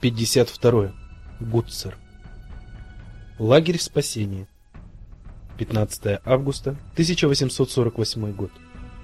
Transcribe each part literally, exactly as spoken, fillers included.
пятьдесят второе. Гутцер. Лагерь спасения. пятнадцатое августа тысяча восемьсот сорок восьмой год.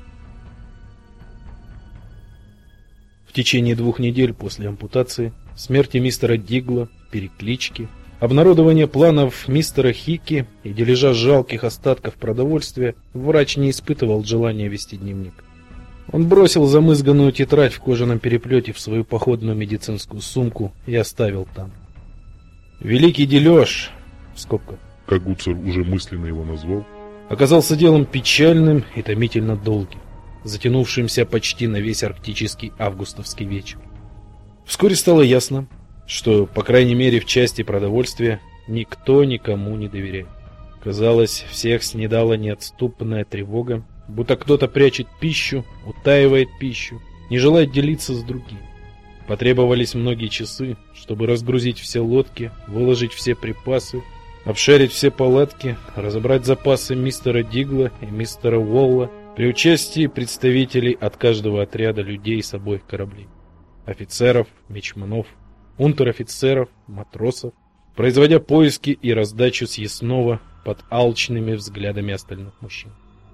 В течение двух недель после ампутации, смерти мистера Дигла, переклички, обнародования планов мистера Хики и дележа жалких остатков продовольствия, врач не испытывал желания вести дневник. Он бросил замызганную тетрадь в кожаном переплете в свою походную медицинскую сумку и оставил там. Великий дележ, в скобках, как Гутцер уже мысленно его назвал, оказался делом печальным и томительно долгим, затянувшимся почти на весь арктический августовский вечер. Вскоре стало ясно, что, по крайней мере, в части продовольствия никто никому не доверяет. Казалось, всех снедала неотступная тревога, будто кто-то прячет пищу, утаивает пищу, не желает делиться с другими. Потребовались многие часы, чтобы разгрузить все лодки, выложить все припасы, обшарить все палатки, разобрать запасы мистера Дигла и мистера Уолла при участии представителей от каждого отряда людей с обоих кораблей. Офицеров, мичманов, унтер-офицеров, матросов, производя поиски и раздачу съестного под алчными взглядами остальных мужчин.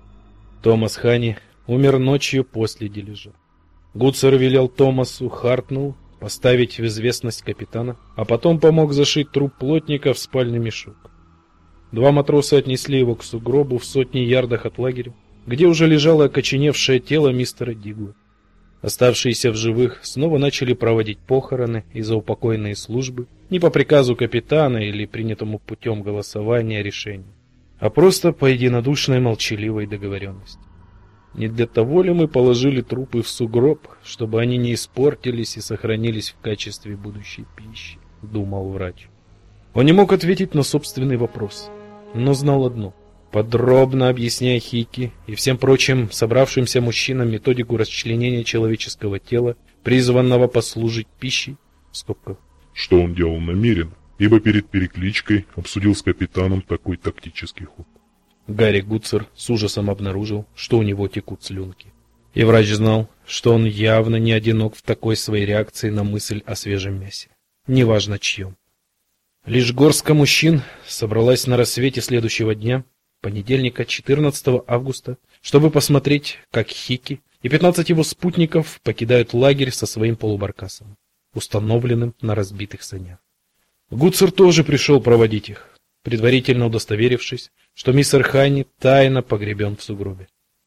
Томас Хани умер ночью после дележа. Гутцер велел Томасу Хартнеллу поставить в известность капитана, а потом помог зашить труп плотника в спальный мешок. Два матроса отнесли его к сугробу в сотни ярдах от лагеря, где уже лежало окоченевшее тело мистера Дигла. Оставшиеся в живых снова начали проводить похороны и заупокойные службы не по приказу капитана или принятому путем голосования решения, а просто по единодушной молчаливой договоренности. Не для того ли мы положили трупы в сугроб, чтобы они не испортились и сохранились в качестве будущей пищи, думал врач. Он не мог ответить на собственный вопрос, но знал одно: подробно объясняя Хики и всем прочим собравшимся мужчинам методику расчленения человеческого тела, призванного послужить пищей, в скобках, что он делал намеренно, ибо перед перекличкой обсудил с капитаном такой тактический ход. Гарри Гутцер с ужасом обнаружил, что у него текут слюнки. И врач знал, что он явно не одинок в такой своей реакции на мысль о свежем мясе, неважно чьем. Лишь горстка мужчин собралась на рассвете следующего дня, понедельника, четырнадцатого августа, чтобы посмотреть, как Хики и пятнадцать его спутников покидают лагерь со своим полубаркасом, установленным на разбитых санях. Гутцер тоже пришел проводить их, предварительно удостоверившись, что мистер Хани тайно погребен в сугробе.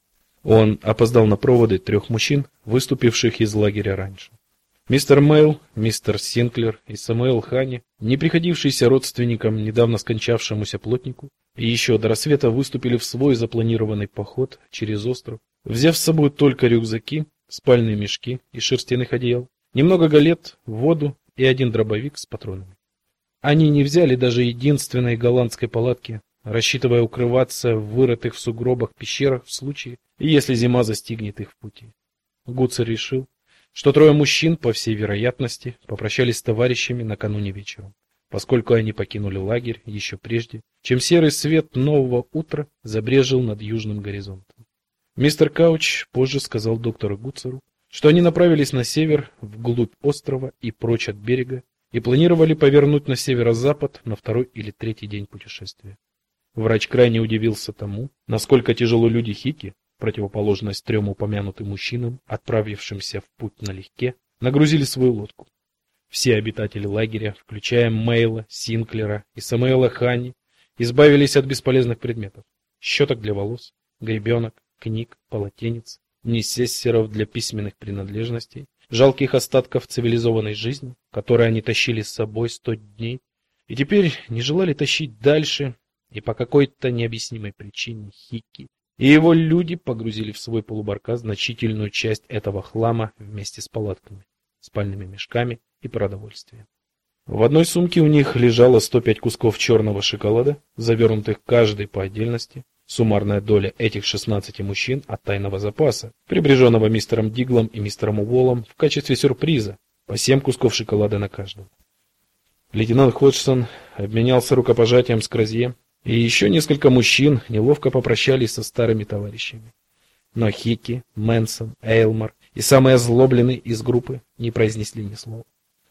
Он опоздал на проводы трех мужчин, выступивших из лагеря раньше. Мистер Мэйл, мистер Синклер и Самуэл Хани, не приходившиеся родственникам недавно скончавшемуся плотнику, и еще до рассвета выступили в свой запланированный поход через остров, взяв с собой только рюкзаки, спальные мешки из шерстяных одеял, немного галет, воду и один дробовик с патронами. Они не взяли даже единственной голландской палатки, рассчитывая укрываться в вырытых в сугробах пещерах в случае, если зима застигнет их в пути. Гутцер решил, что трое мужчин, по всей вероятности, попрощались с товарищами накануне вечером, поскольку они покинули лагерь еще прежде, чем серый свет нового утра забрезжил над южным горизонтом. Мистер Кауч позже сказал доктору Гутцеру, что они направились на север, вглубь острова и прочь от берега, и планировали повернуть на северо-запад на второй или третий день путешествия. Врач крайне удивился тому, насколько тяжело люди Хики, противоположность трем упомянутым мужчинам, отправившимся в путь налегке, нагрузили свою лодку. Все обитатели лагеря, включая Мэйла, Синклера и Самуэла Хани, избавились от бесполезных предметов: щеток для волос, гребенок, книг, полотенец, несессеров для письменных принадлежностей, жалких остатков цивилизованной жизни, которые они тащили с собой сто дней, и теперь не желали тащить дальше, и по какой-то необъяснимой причине Хики и его люди погрузили в свой полубаркас значительную часть этого хлама вместе с палатками, спальными мешками и продовольствием. В одной сумке у них лежало сто пять кусков черного шоколада, завернутых каждый по отдельности. Суммарная доля этих шестнадцати мужчин от тайного запаса, прибереженного мистером Диглом и мистером Уоллом в качестве сюрприза, по семь кусков шоколада на каждого. Лейтенант Ходжсон обменялся рукопожатием с Кразье, и еще несколько мужчин неловко попрощались со старыми товарищами. Но Хики, Мэнсон, Эйлмар и самый озлобленный из группы не произнесли ни слова.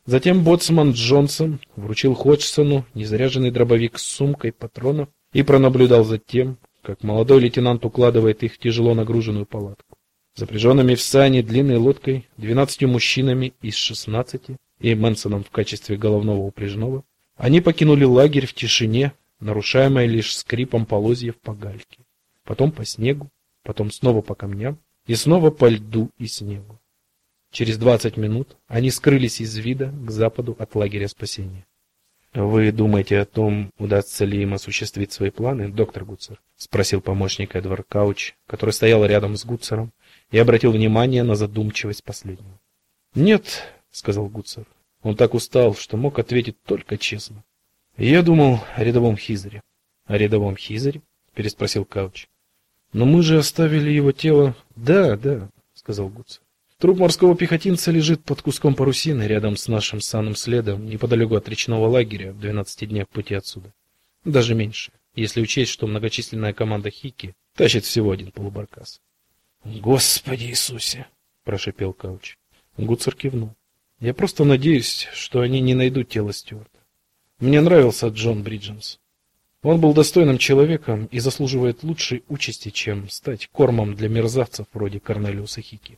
Затем боцман Джонсон вручил Ходжсону незаряженный дробовик с сумкой патронов и пронаблюдал за тем, как молодой лейтенант укладывает их в тяжело нагруженную палатку. Запряженными в сани длинной лодкой двенадцатью мужчинами из шестнадцати и Мэнсоном в качестве головного упряжного, они покинули лагерь в тишине, нарушаемой лишь скрипом полозьев по гальке, потом по снегу, потом снова по камням и снова по льду и снегу. Через двадцать минут они скрылись из вида к западу от лагеря спасения. Вы думаете о том, удастся ли им осуществить свои планы, доктор Гуцер? Спросил помощник Эдвард Кауч, который стоял рядом с Гуцером и обратил внимание на задумчивость последнего. Нет, сказал Гуцер. Он так устал, что мог ответить только честно. Я думал о рядовом Хизере. О рядовом Хизере? Переспросил Кауч. Но мы же оставили его тело. Да, да, сказал Гуцер. Труп морского пехотинца лежит под куском парусины рядом с нашим санным следом, неподалеку от речного лагеря, в двенадцати днях пути отсюда. Даже меньше, если учесть, что многочисленная команда Хики тащит всего один полубаркас. Господи Иисусе, прошипел Кауч. Гуцер кивнул. Я просто надеюсь, что они не найдут тело Стюарта. Мне нравился Джон Бридженс. Он был достойным человеком и заслуживает лучшей участи, чем стать кормом для мерзавцев вроде Корнелиуса Хики.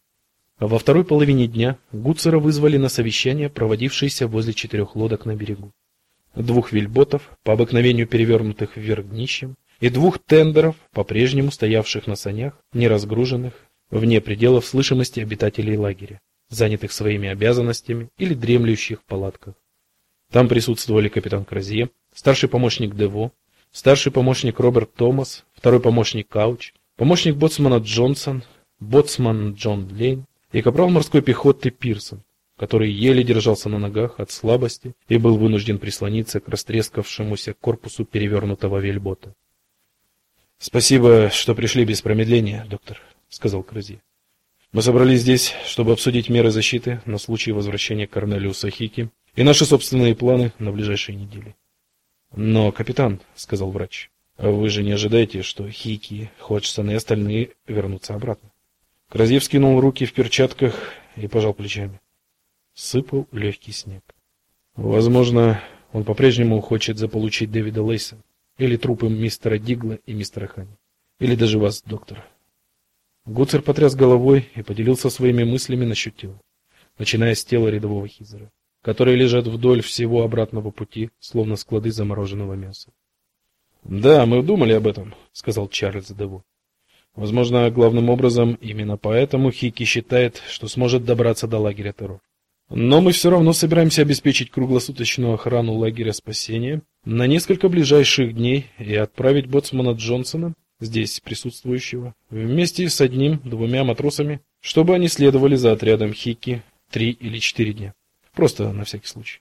А во второй половине дня Гуцера вызвали на совещание, проводившееся возле четырех лодок на берегу. Двух вельботов, по обыкновению перевернутых вверх днищем, и двух тендеров, по-прежнему стоявших на санях, не разгруженных, вне пределов слышимости обитателей лагеря, занятых своими обязанностями или дремлющих в палатках. Там присутствовали капитан Кразье, старший помощник Дево, старший помощник Роберт Томас, второй помощник Кауч, помощник боцмана Джонсон, боцман Джон Лейн и капрал морской пехоты Пирсон, который еле держался на ногах от слабости и был вынужден прислониться к растрескавшемуся корпусу перевернутого вельбота. Спасибо, что пришли без промедления, доктор, сказал Кразье. Мы собрались здесь, чтобы обсудить меры защиты на случай возвращения Корнелиуса Хики и наши собственные планы на ближайшие недели. Но, капитан, сказал врач, вы же не ожидаете, что Хики, Ходжсон и остальные вернутся обратно? Кразье вскинул руки в перчатках и пожал плечами. Сыпал легкий снег. Возможно, он по-прежнему хочет заполучить Дэвида Лейса или трупы мистера Дигла и мистера Хани, или даже вас, доктор. Гуцер потряс головой и поделился своими мыслями насчет тела, начиная с тела рядового Хизера, которые лежат вдоль всего обратного пути, словно склады замороженного мяса. Да, мы думали об этом, сказал Чарльз Дево. Возможно, главным образом именно поэтому Хики считает, что сможет добраться до лагеря террор. Но мы все равно собираемся обеспечить круглосуточную охрану лагеря спасения на несколько ближайших дней и отправить боцмана Джонсона, здесь присутствующего, вместе с одним-двумя матросами, чтобы они следовали за отрядом Хики три или четыре дня. Просто на всякий случай.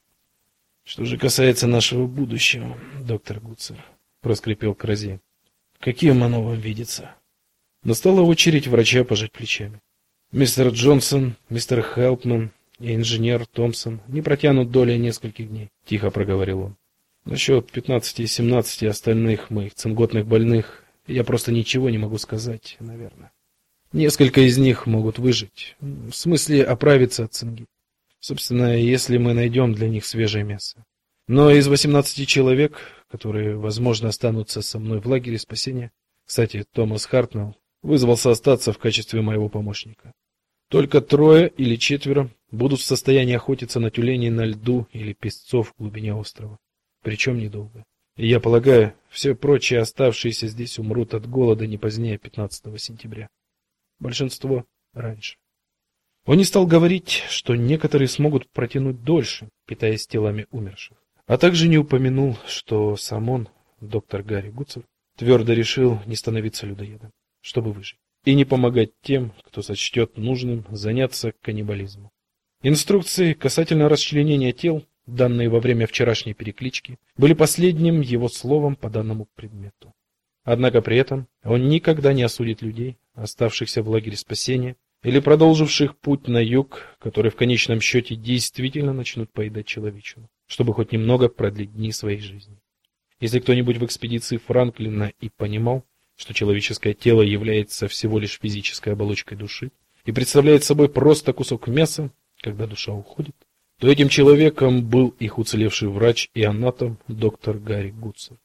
Что же касается нашего будущего, доктор Гуцер, проскрипел Кразье. Каким оно вам видится? Настала очередь врача пожать плечами. Мистер Джонсон, мистер Хелпман и инженер Томпсон не протянут доли нескольких дней, тихо проговорил он. Насчет пятнадцати-семнадцати остальных моих цинготных больных я просто ничего не могу сказать, наверное. Несколько из них могут выжить, в смысле оправиться от цинги. Собственно, если мы найдем для них свежее мясо. Но из восемнадцати человек, которые, возможно, останутся со мной в лагере спасения, кстати, Томас Хартнелл вызвался остаться в качестве моего помощника. Только трое или четверо будут в состоянии охотиться на тюленей на льду или песцов в глубине острова, причем недолго. И я полагаю, все прочие оставшиеся здесь умрут от голода не позднее пятнадцатого сентября. Большинство раньше. Он не стал говорить, что некоторые смогут протянуть дольше, питаясь телами умерших, а также не упомянул, что сам он, доктор Гарри Гуцер, твердо решил не становиться людоедом, чтобы выжить, и не помогать тем, кто сочтет нужным заняться каннибализмом. Инструкции касательно расчленения тел, данные во время вчерашней переклички, были последним его словом по данному предмету. Однако при этом он никогда не осудит людей, оставшихся в лагере спасения, или продолживших путь на юг, которые в конечном счете действительно начнут поедать человечину, чтобы хоть немного продлить дни своей жизни. Если кто-нибудь в экспедиции Франклина и понимал, что человеческое тело является всего лишь физической оболочкой души и представляет собой просто кусок мяса, когда душа уходит, то этим человеком был их уцелевший врач и анатом доктор Гарри Гуцер.